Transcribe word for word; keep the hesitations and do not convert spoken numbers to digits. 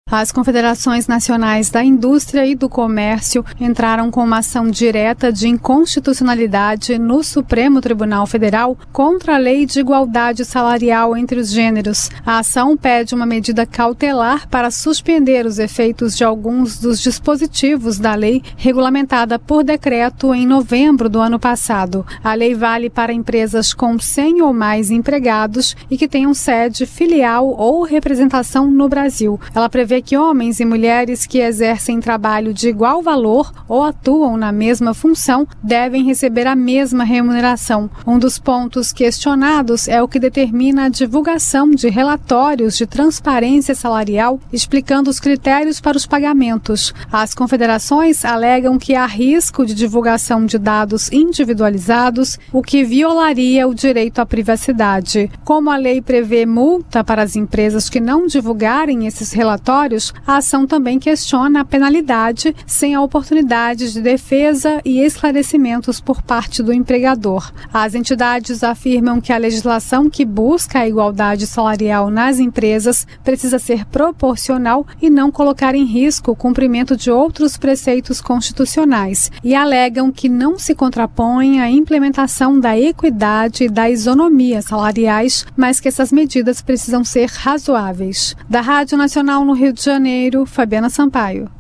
As confederações nacionais da indústria e do comércio entraram com uma ação direta de inconstitucionalidade no Supremo Tribunal Federal contra a Lei de Igualdade Salarial entre os Gêneros. A ação pede uma medida cautelar para suspender os efeitos de alguns dos dispositivos da lei regulamentada por decreto em novembro do ano passado. A lei vale para empresas com cem ou mais empregados e que tenham sede, filial ou representação no Brasil. Ela prevê que homens e mulheres que exercem trabalho de igual valor ou atuam na mesma função devem receber a mesma remuneração. Um dos pontos questionados é o que determina a divulgação de relatórios de transparência salarial explicando os critérios para os pagamentos. As confederações alegam que há risco de divulgação de dados individualizados, o que violaria o direito à privacidade. Como a lei prevê multa para as empresas que não divulgarem esses relatórios, a ação também questiona a penalidade sem a oportunidade de defesa e esclarecimentos por parte do empregador. As entidades afirmam que a legislação que busca a igualdade salarial nas empresas precisa ser proporcional e não colocar em risco o cumprimento de outros preceitos constitucionais e alegam que não se contrapõe à implementação da equidade e da isonomia salariais, mas que essas medidas precisam ser razoáveis. Da Rádio Nacional no Rio de Janeiro, Fabiana Sampaio.